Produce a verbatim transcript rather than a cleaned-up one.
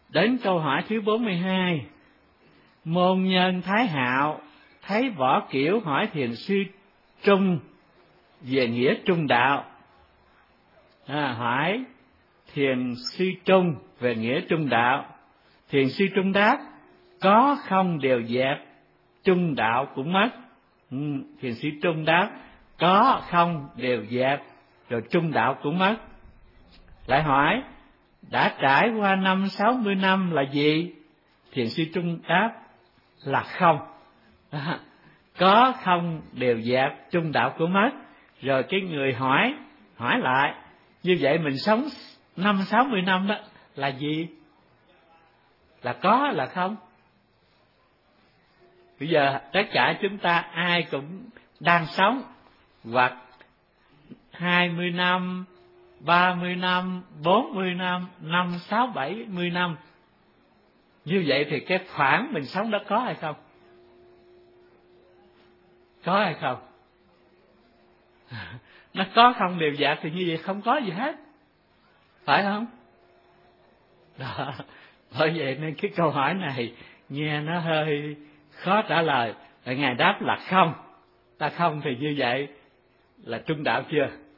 Đến câu hỏi thứ bốn mươi hai. Môn nhân Thái Hạo thấy Võ Kiểu hỏi Thiền sư Trung về nghĩa trung đạo. À, hỏi Thiền sư Trung về nghĩa trung đạo. Thiền sư Trung đáp: có không đều dẹp, trung đạo cũng mất. Ừ, Thiền sư Trung đáp: có không đều dẹp, rồi trung đạo cũng mất. Lại hỏi: đã trải qua năm sáu mươi năm là gì? Thiền sư Trung đáp: là không. À, có không đều dẹp, trung đạo cũng mất. Rồi cái người hỏi hỏi lại: như vậy mình sống năm sáu mươi năm đó là gì? Là có là không? Bây giờ tất cả chúng ta ai cũng đang sống, hoặc hai mươi năm, ba mươi năm, bốn mươi năm, năm, sáu, bảy mươi năm. Như vậy thì cái khoảng mình sống đó có hay không? Có hay không? Nó có không đều dạt thì như vậy không có gì hết, phải không? Đó. Bởi vậy nên cái câu hỏi này nghe nó hơi khó trả lời. Ngài đáp là không. Ta không thì như vậy là trung đạo chưa?